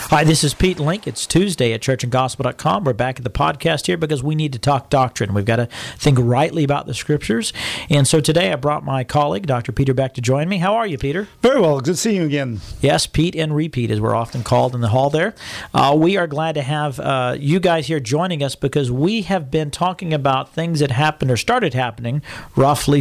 Hi, this is Pete Link. It's Tuesday at churchandgospel.com. We're back at the podcast here because we need to talk doctrine. We've got to think rightly about the Scriptures. And so today I brought my colleague, Dr. Peter Beck, to join me. How are you, Peter? Very well. Good to see you again. Yes, Pete and repeat, as we're often called in the hall there. We are glad to have you guys here joining us because we have been talking about things that happened or started happening roughly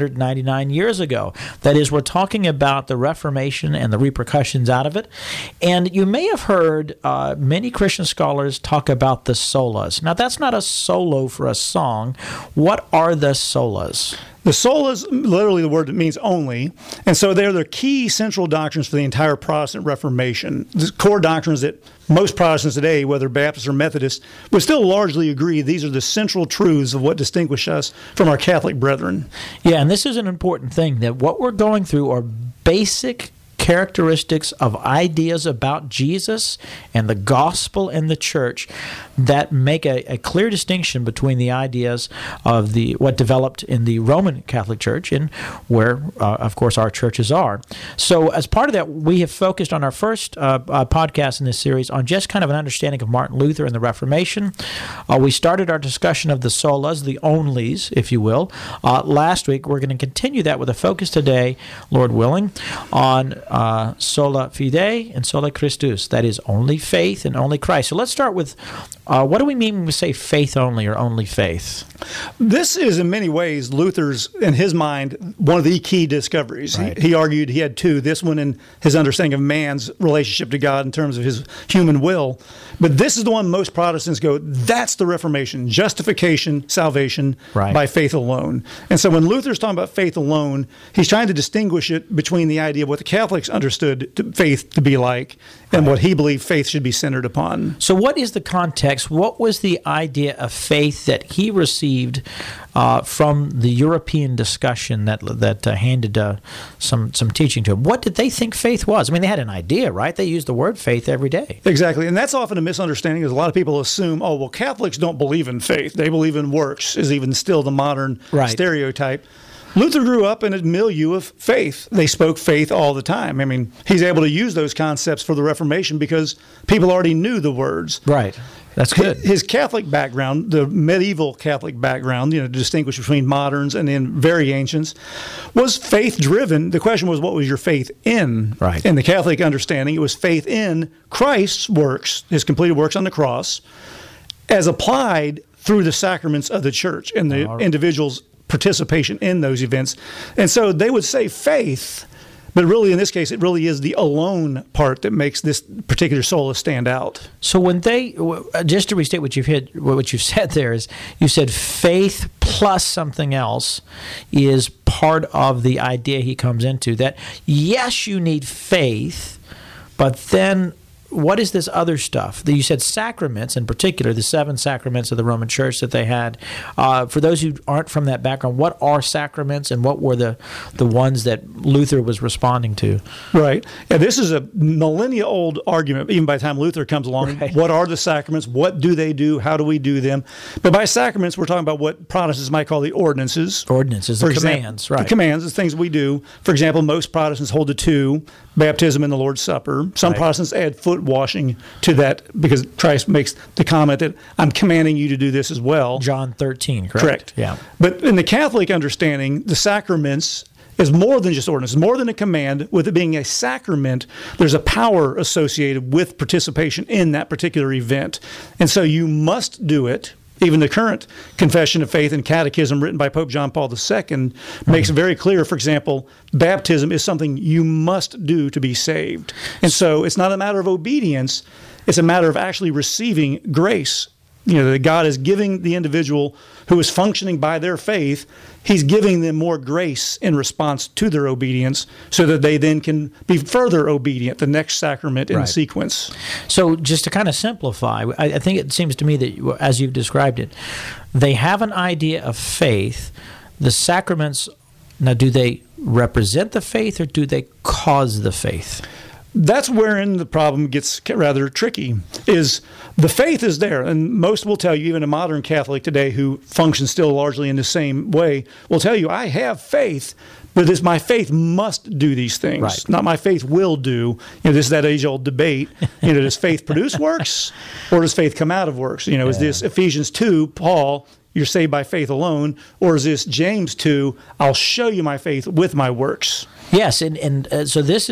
499 years ago. That is, we're talking about the Reformation and the repercussions out of it. And you may have heard many Christian scholars talk about the solas. Now, that's not a solo for a song. What are the solas? The solas, literally the word that means only, and so they're the key central doctrines for the entire Protestant Reformation. The core doctrines that most Protestants today, whether Baptists or Methodists, would still largely agree these are the central truths of what distinguish us from our Catholic brethren. Yeah, and this is an important thing, that what we're going through are basic characteristics of ideas about Jesus and the gospel and the church that make a clear distinction between the ideas of what developed in the Roman Catholic Church and where, of course, our churches are. So as part of that, we have focused on our first podcast in this series on just kind of an understanding of Martin Luther and the Reformation. We started our discussion of the solas, the onlys, if you will. Last week, we're going to continue that with a focus today, Lord willing, on sola fide and sola Christus. That is only faith and only Christ. So let's start with what do we mean when we say faith only or only faith? This is in many ways Luther's, in his mind, one of the key discoveries. Right. He argued he had two. This one in his understanding of man's relationship to God in terms of his human will. But this is the one most Protestants go, that's the Reformation, justification, salvation by faith alone. And so when Luther's talking about faith alone, he's trying to distinguish it between the idea of what the Catholics understood faith to be like and what he believed faith should be centered upon. So what is the context? What was the idea of faith that he received from the European discussion that handed some teaching to him? What did they think faith was? I mean, they had an idea, right? They used the word faith every day. Exactly. And that's often a misunderstanding, because a lot of people assume, oh, well, Catholics don't believe in faith. They believe in works, is even still the modern stereotype. Luther grew up in a milieu of faith. They spoke faith all the time. I mean, he's able to use those concepts for the Reformation because people already knew the words. Right. That's good. His Catholic background, the medieval Catholic background, to distinguish between moderns and then very ancients, was faith-driven. The question was, what was your faith in? Right. In the Catholic understanding, it was faith in Christ's works, his completed works on the cross, as applied through the sacraments of the church and the individual's participation in those events. And so they would say faith, but really in this case, it really is the alone part that makes this particular sola stand out. So when they, just to restate what you've said there, is you said faith plus something else is part of the idea he comes into, that yes, you need faith, but then what is this other stuff? You said sacraments, in particular, the 7 sacraments of the Roman Church that they had. For those who aren't from that background, what are sacraments and what were the ones that Luther was responding to? Right. Yeah, this is a millennia-old argument, even by the time Luther comes along. Right. What are the sacraments? What do they do? How do we do them? But by sacraments, we're talking about what Protestants might call the ordinances. Ordinances, the commands, right. The commands, the things we do. For example, most Protestants hold to 2, baptism and the Lord's Supper. Some Protestants add foot washing to that because Christ makes the comment that I'm commanding you to do this as well. John 13, correct? Correct. Yeah. But in the Catholic understanding, the sacraments is more than just ordinance, more than a command. With it being a sacrament, there's a power associated with participation in that particular event. And so you must do it. Even the current Confession of Faith and Catechism written by Pope John Paul II makes it very clear, for example, baptism is something you must do to be saved. And so it's not a matter of obedience, it's a matter of actually receiving grace. That God is giving the individual who is functioning by their faith, he's giving them more grace in response to their obedience so that they then can be further obedient, the next sacrament in the sequence. So just to kind of simplify, I think it seems to me that, as you've described it, they have an idea of faith. The sacraments, now do they represent the faith or do they cause the faith? that's wherein the problem gets rather tricky, is the faith is there. And most will tell you, even a modern Catholic today who functions still largely in the same way, will tell you, I have faith, but my faith must do these things. Right. Not my faith will do. This is that age-old debate. Does faith produce works, or does faith come out of works? Is this Ephesians 2, Paul, you're saved by faith alone, or is this James 2, I'll show you my faith with my works? Yes, and so this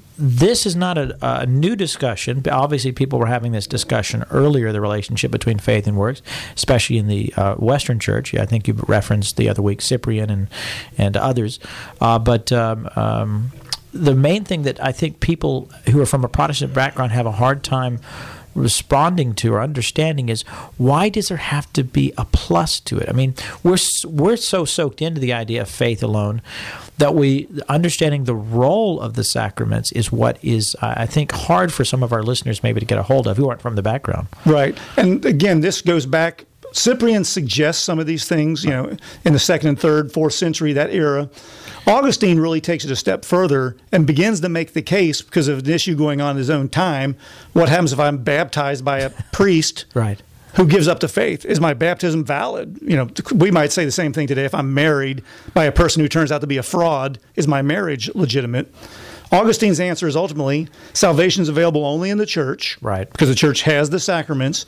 is not a new discussion. Obviously, people were having this discussion earlier, the relationship between faith and works, especially in the Western Church. I think you referenced the other week Cyprian and others. But the main thing that I think people who are from a Protestant background have a hard time responding to or understanding is, why does there have to be a plus to it? I mean, we're so soaked into the idea of faith alone that understanding the role of the sacraments is what is, I think, hard for some of our listeners maybe to get a hold of who aren't from the background. Right. And again, this goes back, Cyprian suggests some of these things, in the 2nd and 3rd, 4th century, that era. Augustine really takes it a step further and begins to make the case, because of an issue going on in his own time, what happens if I'm baptized by a priest right. who gives up the faith? Is my baptism valid? We might say the same thing today. If I'm married by a person who turns out to be a fraud, is my marriage legitimate? Augustine's answer is ultimately, salvation is available only in the church, right? Because the church has the sacraments.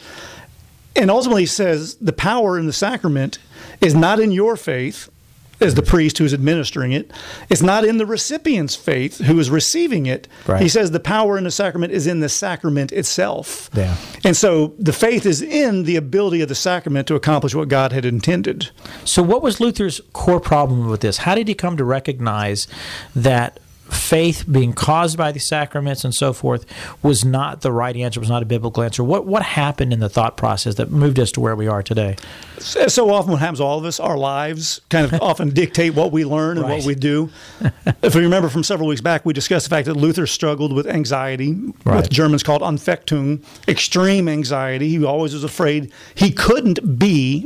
And ultimately says the power in the sacrament is not in your faith, as the priest who's administering it. It's not in the recipient's faith who is receiving it. Right. He says the power in the sacrament is in the sacrament itself. Yeah. And so the faith is in the ability of the sacrament to accomplish what God had intended. So what was Luther's core problem with this? How did he come to recognize that faith being caused by the sacraments and so forth was not the right answer, was not a biblical answer? What happened in the thought process that moved us to where we are today? So often what happens to all of us, our lives kind of often dictate what we learn and right. what we do. If you remember from several weeks back, we discussed the fact that Luther struggled with anxiety, right. what the Germans called Anfechtung, extreme anxiety. He always was afraid he couldn't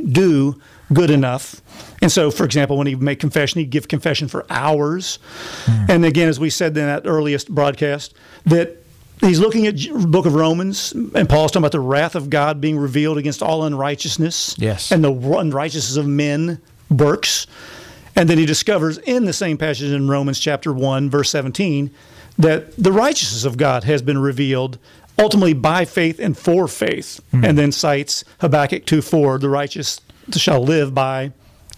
do good enough. And so, for example, when he made confession, he'd give confession for hours. And again, as we said in that earliest broadcast, that he's looking at the book of Romans, and Paul's talking about the wrath of God being revealed against all unrighteousness, yes. and the unrighteousness of men works. And then he discovers in the same passage in Romans chapter 1, verse 17, that the righteousness of God has been revealed ultimately by faith and for faith. And then cites Habakkuk 2:4, the righteous shall live by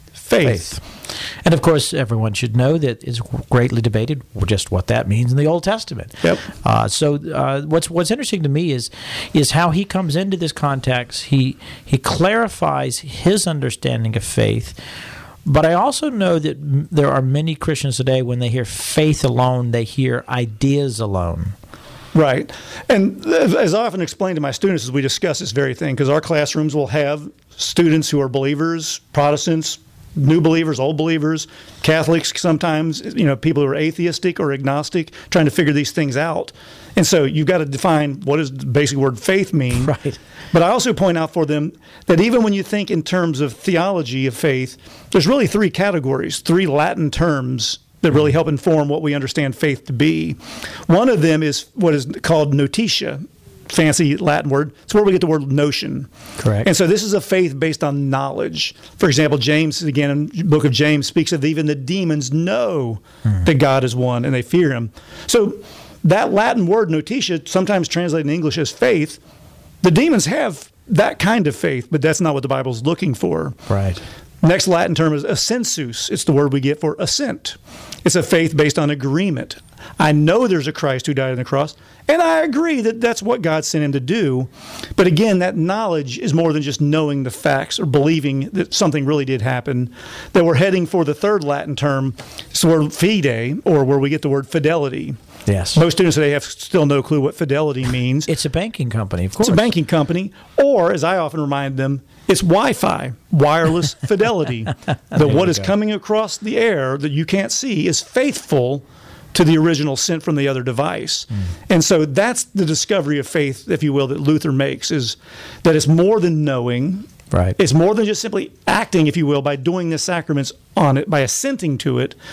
faith. And of course, everyone should know that it's greatly debated just what that means in the Old Testament. Yep. So what's interesting to me is how he comes into this context. He clarifies his understanding of faith. But I also know that there are many Christians today, when they hear faith alone, they hear ideas alone. Right. And as I often explain to my students as we discuss this very thing, because our classrooms will have students who are believers, Protestants, new believers, old believers, Catholics sometimes, people who are atheistic or agnostic, trying to figure these things out. And so you've got to define what does the basic word faith mean. Right. But I also point out for them that even when you think in terms of theology of faith, there's really 3 categories, 3 Latin terms that really help inform what we understand faith to be. One of them is what is called notitia, fancy Latin word. It's where we get the word notion. Correct. And so this is a faith based on knowledge. For example, James, again, in the book of James, speaks of even the demons know that God is one and they fear him. So that Latin word notitia, sometimes translated in English as faith, the demons have that kind of faith, but that's not what the Bible's looking for. Right. Next Latin term is assensus. It's the word we get for assent. It's a faith based on agreement. I know there's a Christ who died on the cross, and I agree that that's what God sent him to do. But again, that knowledge is more than just knowing the facts or believing that something really did happen. That we're heading for the third Latin term, it's the word fide, or where we get the word fidelity. Yes. Most students today have still no clue what fidelity means. It's a banking company, of course. It's a banking company, or, as I often remind them, it's Wi-Fi, wireless fidelity. That what is coming across the air that you can't see is faithful to the original sent from the other device. And so that's the discovery of faith, if you will, that Luther makes, is that it's more than knowing. Right. It's more than just simply acting, if you will, by doing the sacraments on it, by assenting to it.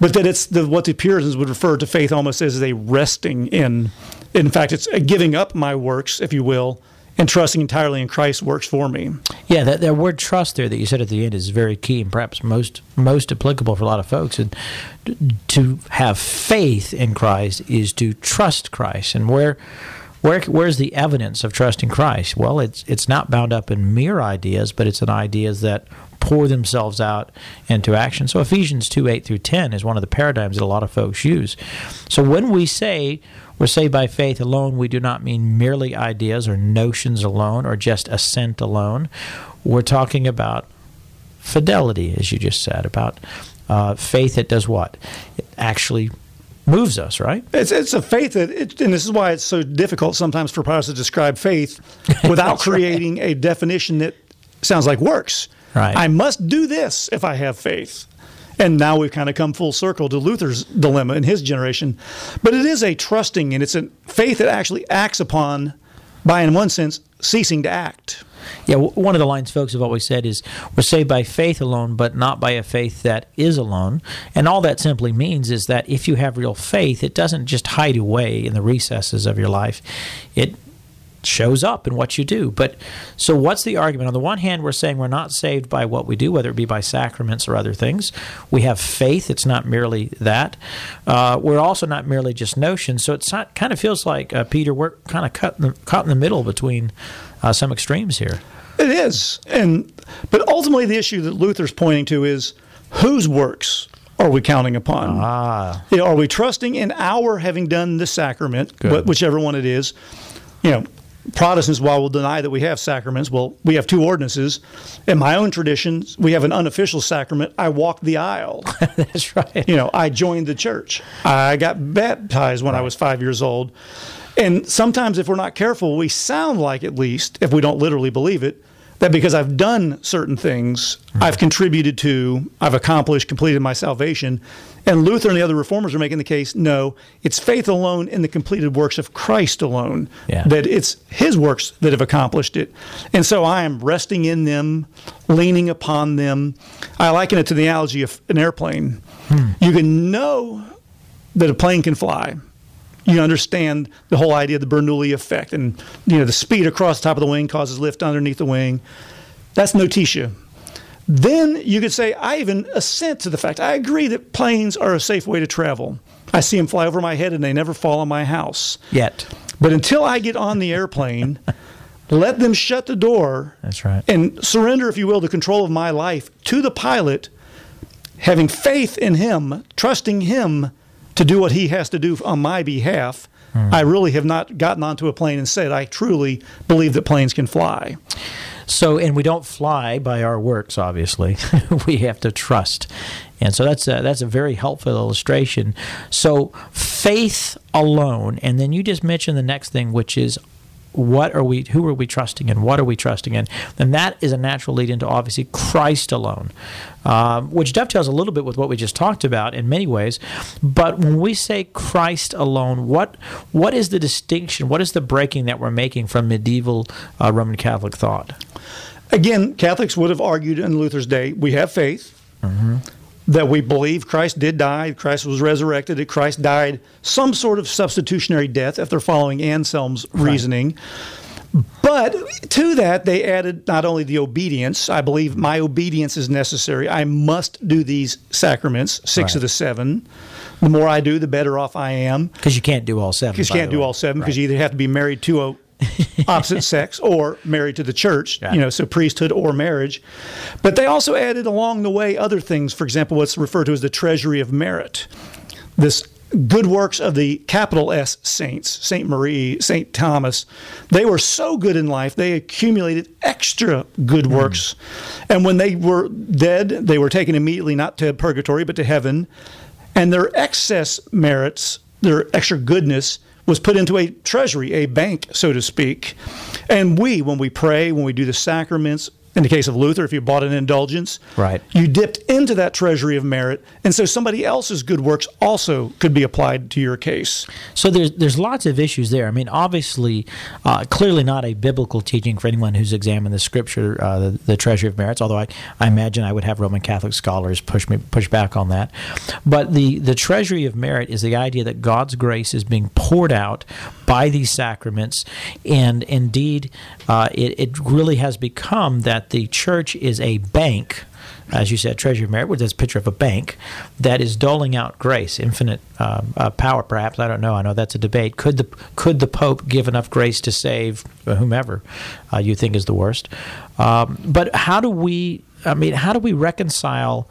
but that it's what the Puritans would refer to faith almost as a resting in. In fact, it's a giving up my works, if you will, and trusting entirely in Christ's works for me. Yeah, that word trust there that you said at the end is very key and perhaps most applicable for a lot of folks. And to have faith in Christ is to trust Christ. And where's the evidence of trusting Christ? Well, it's not bound up in mere ideas, but it's in ideas that pour themselves out into action. So Ephesians 2:8 through 10 is one of the paradigms that a lot of folks use. So when we say we're saved by faith alone, we do not mean merely ideas or notions alone or just assent alone. We're talking about fidelity, as you just said, about faith that does what? It actually moves us, right? It's a faith that, and this is why it's so difficult sometimes for us to describe faith without creating a definition that sounds like works. Right. I must do this if I have faith. And now we've kind of come full circle to Luther's dilemma in his generation. But it is a trusting, and it's a faith that actually acts upon, by in one sense, ceasing to act. Yeah, one of the lines folks have always said is, we're saved by faith alone, but not by a faith that is alone. And all that simply means is that if you have real faith, it doesn't just hide away in the recesses of your life. It shows up in what you do. But so what's the argument? On the one hand, we're saying we're not saved by what we do, whether it be by sacraments or other things. We have faith. It's not merely that. We're also not merely just notions. So it's not, kind of feels like, Peter, we're kind of caught in the middle between some extremes here. It is. But ultimately the issue that Luther's pointing to is whose works are we counting upon? Are we trusting in our having done the sacrament, whichever one it is? Protestants, while we'll deny that we have sacraments, well, we have two ordinances. In my own traditions, we have an unofficial sacrament. I walked the aisle. That's right. I joined the church. I got baptized when I was 5 years old. And sometimes if we're not careful, we sound like, at least, if we don't literally believe it, that because I've done certain things, I've contributed to, I've accomplished, completed my salvation. And Luther and the other reformers are making the case, no, it's faith alone in the completed works of Christ alone, that it's his works that have accomplished it. And so I am resting in them, leaning upon them. I liken it to the analogy of an airplane. You can know that a plane can fly. You understand the whole idea of the Bernoulli effect, and the speed across the top of the wing causes lift underneath the wing. That's notitia. Then you could say, I even assent to the fact. I agree that planes are a safe way to travel. I see them fly over my head and they never fall on my house. Yet. But until I get on the airplane, let them shut the door. That's right. And surrender, if you will, the control of my life to the pilot, having faith in him, trusting him to do what he has to do on my behalf. I really have not gotten onto a plane and said, I truly believe that planes can fly. So, and we don't fly by our works, obviously. We have to trust. And so that's a very helpful illustration. So faith alone, and then you just mentioned the next thing, which is who are we trusting in? What are we trusting in? And that is a natural lead into, obviously, Christ alone, which dovetails a little bit with what we just talked about in many ways. But when we say Christ alone, what is the distinction? What is the breaking that we're making from medieval Roman Catholic thought? Again, Catholics would have argued in Luther's day, we have faith, that we believe Christ did die, Christ was resurrected, that Christ died some sort of substitutionary death, if they're following Anselm's reasoning. But to that, they added not only the obedience. I believe my obedience is necessary. I must do these sacraments, 6 of the 7. The more I do, the better off I am. Because you can't do all 7. Because you can't do all 7, because you either have to be married to a opposite sex or married to the church, so priesthood or marriage. But they also added along the way other things, for example, what's referred to as the treasury of merit. This good works of the capital S saints, St. Marie, St. Thomas, they were so good in life, they accumulated extra good works. And when they were dead, they were taken immediately not to purgatory, but to heaven. And their excess merits, their extra goodness, was put into a treasury, a bank, so to speak. And when we pray, when we do the sacraments, In the case of Luther, if you bought an indulgence, Right. you dipped into that treasury of merit, and so somebody else's good works also could be applied to your case. So there's lots of issues there. I mean, obviously, clearly not a biblical teaching for anyone who's examined the Scripture, the treasury of merits. Although I imagine I would have Roman Catholic scholars push back on that. But the treasury of merit is the idea that God's grace is being poured out by these sacraments, and indeed, it really has become that the church is a bank, as you said, treasury of merit, which is a picture of a bank that is doling out grace, infinite power, perhaps. I don't know. I know that's a debate. Could the Pope give enough grace to save whomever you think is the worst? But how do we reconcile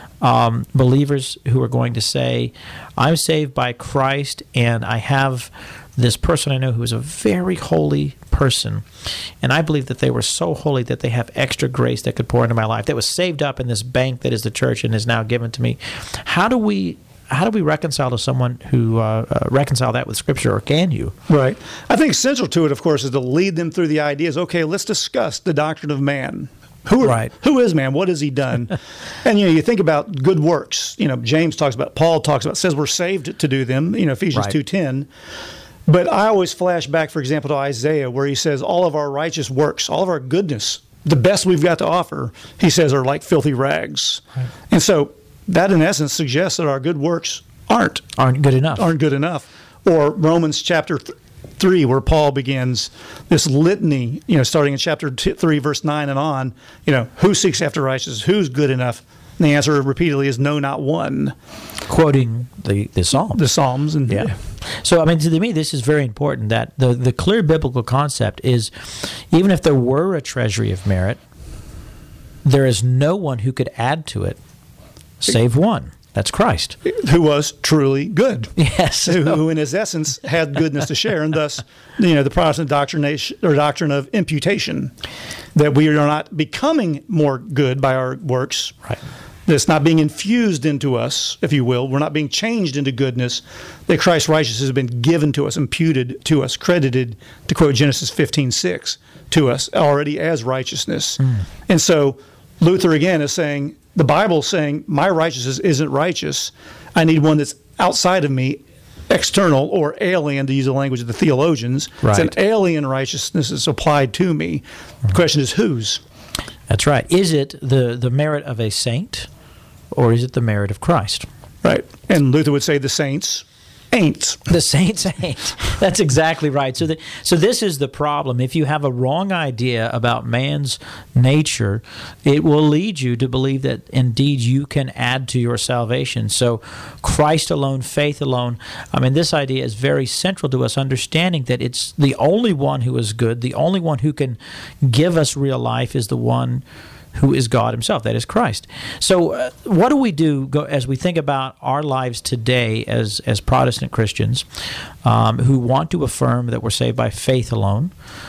believers who are going to say, I'm saved by Christ, and I have this person I know who is a very holy person, and I believe that they were so holy that they have extra grace that could pour into my life, that was saved up in this bank that is the church and is now given to me. How do we reconcile to someone who reconcile that with Scripture, or can you? Right. I think central to it, of course, is to lead them through the ideas. Okay, let's discuss the doctrine of man. Who is man? What has he done? And you think about good works. James talks about, Paul talks about, says we're saved to do them. Ephesians 2:10. But I always flash back, for example, to Isaiah, where he says all of our righteous works, all of our goodness, the best we've got to offer, he says, are like filthy rags. Right. And so that, in essence, suggests that our good works aren't good enough. Or Romans chapter 3, where Paul begins this litany, starting in chapter 3, verse 9 and on, who seeks after righteousness, who's good enough? And the answer repeatedly is no, not one. Quoting the Psalms. The Psalms. And yeah. So, to me, this is very important, that the clear biblical concept is, even if there were a treasury of merit, there is no one who could add to it save one. That's Christ. Who was truly good. Yes. Who in his essence had goodness to share. And thus, the Protestant doctrine of imputation, that we are not becoming more good by our works. Right. That's not being infused into us, if you will. We're not being changed into goodness. That Christ's righteousness has been given to us, imputed to us, credited, to quote Genesis 15:6, to us already as righteousness. And so Luther again is saying, the Bible's saying, my righteousness isn't righteous. I need one that's outside of me, external or alien, to use the language of the theologians. Right. It's an alien righteousness that's applied to me. The question is whose? That's right. Is it the merit of a saint, or is it the merit of Christ? Right. And Luther would say the saints ain't. The saints ain't. That's exactly right. So this is the problem. If you have a wrong idea about man's nature, it will lead you to believe that indeed you can add to your salvation. So Christ alone, faith alone. This idea is very central to us understanding that it's the only one who is good, the only one who can give us real life is the one who is God himself, that is Christ. So what do we do as we think about our lives today as Protestant Christians who want to affirm that we're saved by faith alone,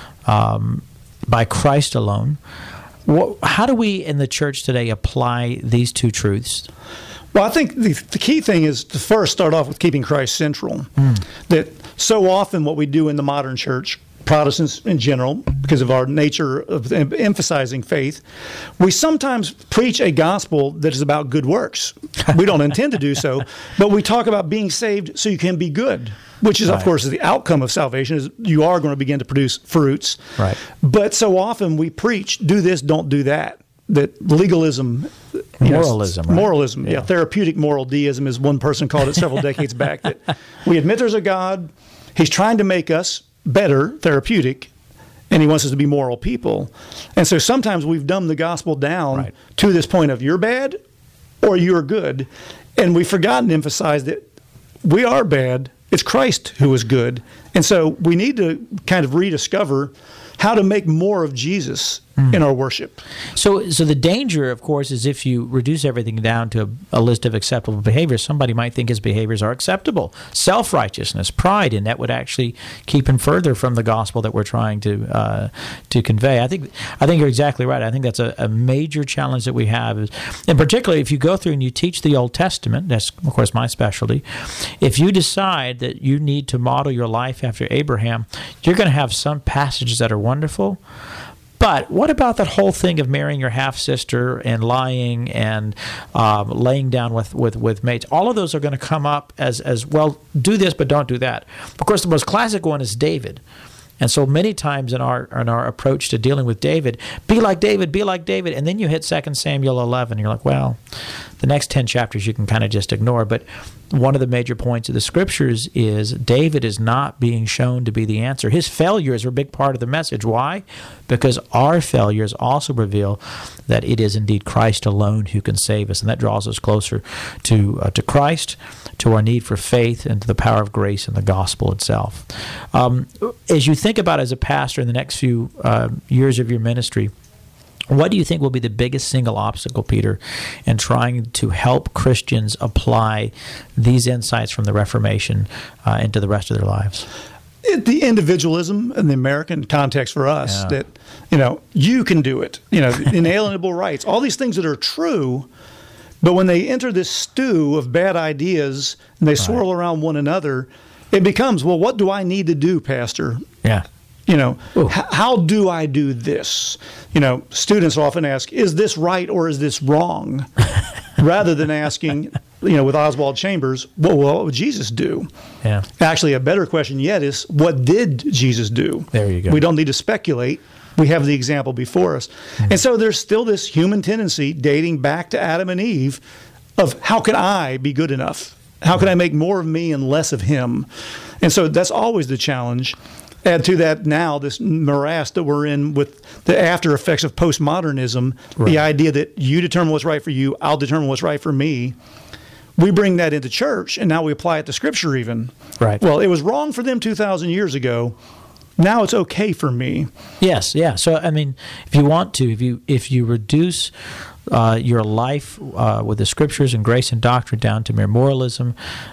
by Christ alone? How do we in the church today apply these two truths? Well, I think the key thing is to first start off with keeping Christ central. That so often what we do in the modern church, Protestants in general, because of our nature of emphasizing faith, we sometimes preach a gospel that is about good works. We don't intend to do so, but we talk about being saved so you can be good, which is, of course, the outcome of salvation, is you are going to begin to produce fruits. Right. But so often we preach, do this, don't do that. That legalism, moralism, yeah, therapeutic moral deism, as one person called it several decades back. That we admit there's a God, he's trying to make us better, therapeutic, and he wants us to be moral people. And so sometimes we've dumbed the gospel down to this point of you're bad or you're good, and we've forgotten to emphasize that we are bad. It's Christ who is good. And so we need to kind of rediscover how to make more of Jesus in our worship. So the danger, of course, is if you reduce everything down to a list of acceptable behaviors, somebody might think his behaviors are acceptable. Self-righteousness, pride, and that would actually keep him further from the gospel that we're trying to convey. I think you're exactly right. I think that's a major challenge that we have. And particularly if you go through and you teach the Old Testament, that's, of course, my specialty. If you decide that you need to model your life after Abraham, you're going to have some passages that are wonderful, But what about that whole thing of marrying your half-sister and lying and laying down with mates? All of those are going to come up as well, do this but don't do that. Of course, the most classic one is David. And so many times in our approach to dealing with David, be like David, and then you hit 2 Samuel 11, you're like, well, the next 10 chapters you can kind of just ignore. But one of the major points of the Scriptures is David is not being shown to be the answer. His failures are a big part of the message. Why? Because our failures also reveal that it is indeed Christ alone who can save us, and that draws us closer to Christ, to our need for faith, and to the power of grace in the gospel itself. As you think about as a pastor in the next few years of your ministry, what do you think will be the biggest single obstacle, Peter, in trying to help Christians apply these insights from the Reformation into the rest of their lives? The individualism in the American context for us, that, you can do it, inalienable rights, all these things that are true, but when they enter this stew of bad ideas and they swirl around one another, it becomes, well, what do I need to do, Pastor? Yeah. How do I do this? Students often ask, is this right or is this wrong? Rather than asking, with Oswald Chambers, well, what would Jesus do? Yeah. Actually, a better question yet is, what did Jesus do? There you go. We don't need to speculate. We have the example before us. Mm-hmm. And so there's still this human tendency dating back to Adam and Eve of how can I be good enough? How can I make more of me and less of him? And so that's always the challenge. Add to that now this morass that we're in with the after effects of postmodernism, the idea that you determine what's right for you, I'll determine what's right for me. We bring that into church, and now we apply it to Scripture even. Right. Well, it was wrong for them 2,000 years ago. Now it's okay for me. Yes, yeah. So, if you want to, if you reduce your life with the Scriptures and grace and doctrine down to mere moralism,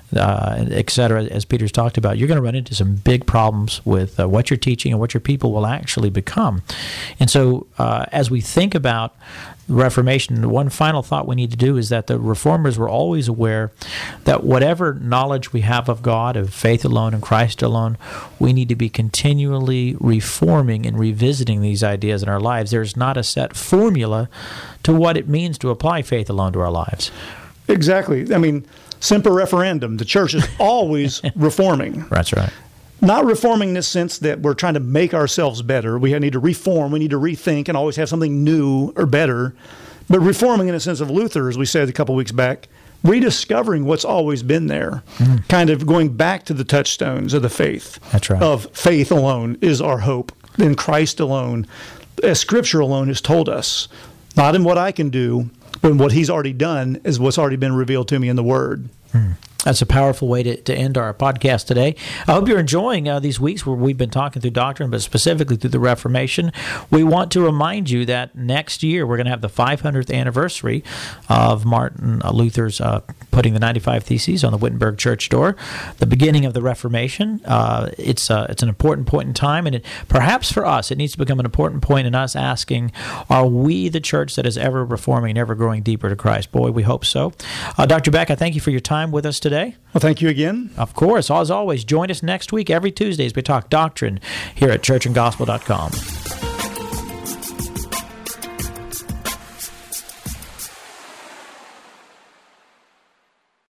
et cetera, as Peter's talked about, you're going to run into some big problems with what you're teaching and what your people will actually become. And so as we think about Reformation, one final thought we need to do is that the Reformers were always aware that whatever knowledge we have of God, of faith alone and Christ alone, we need to be continually reforming and revisiting these ideas in our lives. There's not a set formula to what it means to apply faith alone to our lives. Exactly. Semper referendum. The church is always reforming. That's right. Not reforming in the sense that we're trying to make ourselves better. We need to reform. We need to rethink and always have something new or better. But reforming in the sense of Luther, as we said a couple weeks back, rediscovering what's always been there, kind of going back to the touchstones of the faith. That's right. Of faith alone is our hope, in Christ alone, as Scripture alone has told us. Not in what I can do, but in what He's already done is what's already been revealed to me in the Word. That's a powerful way to end our podcast today. I hope you're enjoying these weeks where we've been talking through doctrine, but specifically through the Reformation. We want to remind you that next year we're going to have the 500th anniversary of Martin Luther's putting the 95 Theses on the Wittenberg church door, the beginning of the Reformation. It's an important point in time, and perhaps for us, it needs to become an important point in us asking, are we the church that is ever reforming and ever growing deeper to Christ? Boy, we hope so. Dr. Beck, I thank you for your time with us today. Well, thank you again. Of course. As always, join us next week, every Tuesday, as we talk doctrine here at churchandgospel.com.